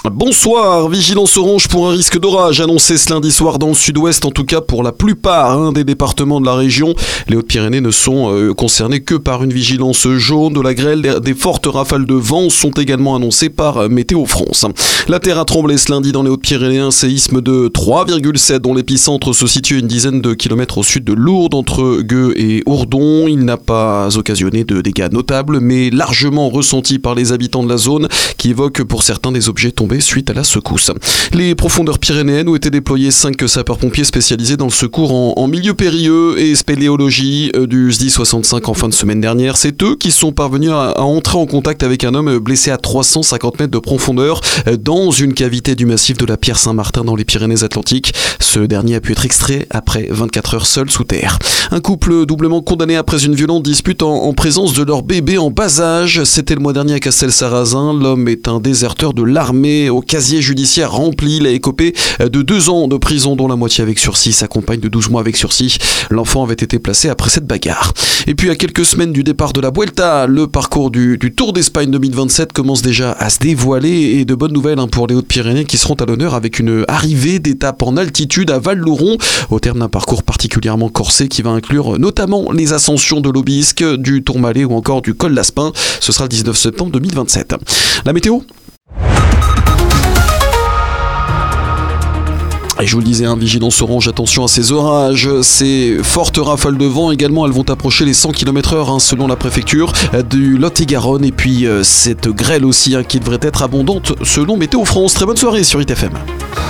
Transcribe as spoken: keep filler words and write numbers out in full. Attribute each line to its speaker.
Speaker 1: Bonsoir, vigilance orange pour un risque d'orage annoncé ce lundi soir dans le sud-ouest, en tout cas pour la plupart hein, des départements de la région. Les Hautes-Pyrénées ne sont euh, concernées que par une vigilance jaune. De la grêle, des fortes rafales de vent sont également annoncées par euh, Météo France. La terre a tremblé ce lundi dans les Hautes-Pyrénées, un séisme de trois virgule sept dont l'épicentre se situe à une dizaine de kilomètres au sud de Lourdes, entre Gueux et Ourdon. Il n'a pas occasionné de dégâts notables, mais largement ressenti par les habitants de la zone, qui évoquent pour certains des objets tombés suite à la secousse. Les profondeurs pyrénéennes où étaient déployés cinq sapeurs-pompiers spécialisés dans le secours en, en milieu périlleux et spéléologie du S D I soixante-cinq en fin de semaine dernière. C'est eux qui sont parvenus à, à entrer en contact avec un homme blessé à trois cent cinquante mètres de profondeur dans une cavité du massif de la Pierre Saint-Martin dans les Pyrénées-Atlantiques. Ce dernier a pu être extrait après vingt-quatre heures seul sous terre. Un couple doublement condamné après une violente dispute en, en présence de leur bébé en bas âge. C'était le mois dernier à Castelsarrasin. L'homme est un déserteur de l'armée au casier judiciaire rempli. Il a écopé de deux ans de prison, dont la moitié avec sursis. Sa compagne de douze mois avec sursis. L'enfant avait été placé après cette bagarre. Et puis à quelques semaines du départ de la Vuelta, le parcours du, du Tour d'Espagne deux mille vingt-sept commence déjà à se dévoiler. Et de bonnes nouvelles hein, pour les Hautes-Pyrénées qui seront à l'honneur avec une arrivée d'étape en altitude à Val-Louron, au terme d'un parcours particulièrement corsé qui va inclure notamment les ascensions de l'Aubisque, du Tourmalet ou encore du Col d'Aspin. Ce sera le dix-neuf septembre deux mille vingt-sept. La météo ? Et je vous le disais, hein, vigilance orange, attention à ces orages, ces fortes rafales de vent également, elles vont approcher les cent kilomètres heure hein, selon la préfecture du Lot-et-Garonne. Et puis euh, cette grêle aussi hein, qui devrait être abondante selon Météo France. Très bonne soirée sur I T F M.